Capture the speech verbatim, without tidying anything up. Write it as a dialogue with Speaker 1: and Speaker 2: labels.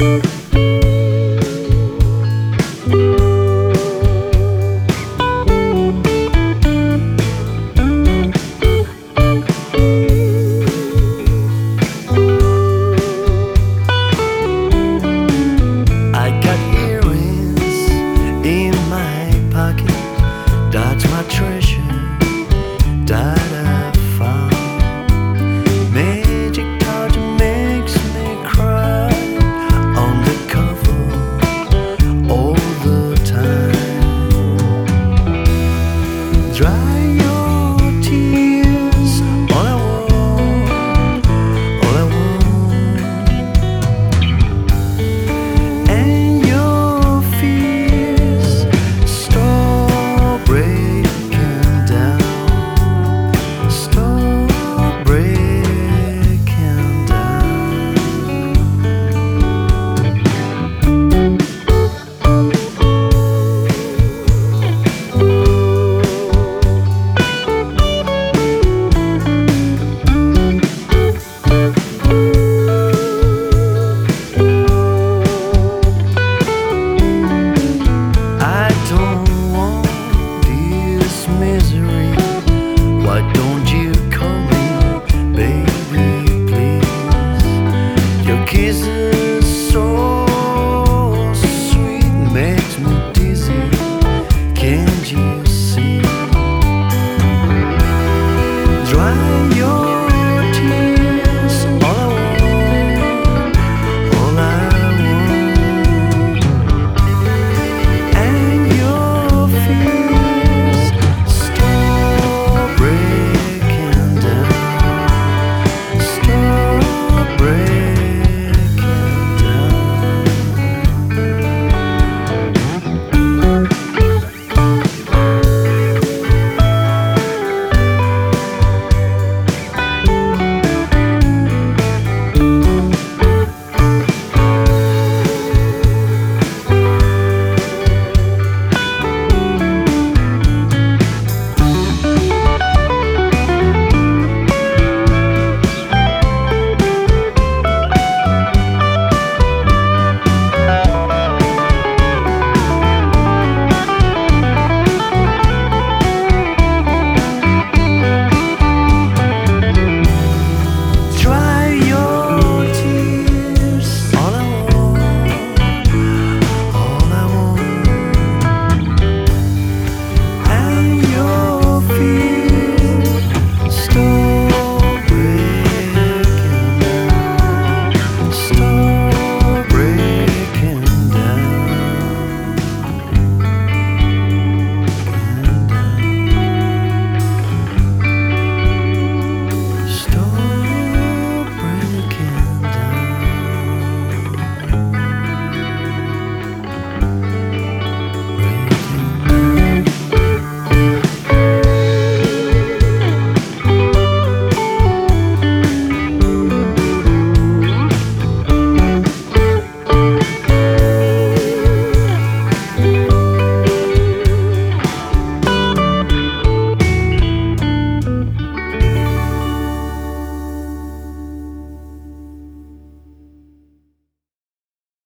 Speaker 1: That's my treasure that I found. Magic touch makes me cry on the cover all the time. Dry your tears, all I want, all I want. And your fears stop breaking down, stop breaking down. I don't want this misery. Why don't you call me, baby, please? Your kisses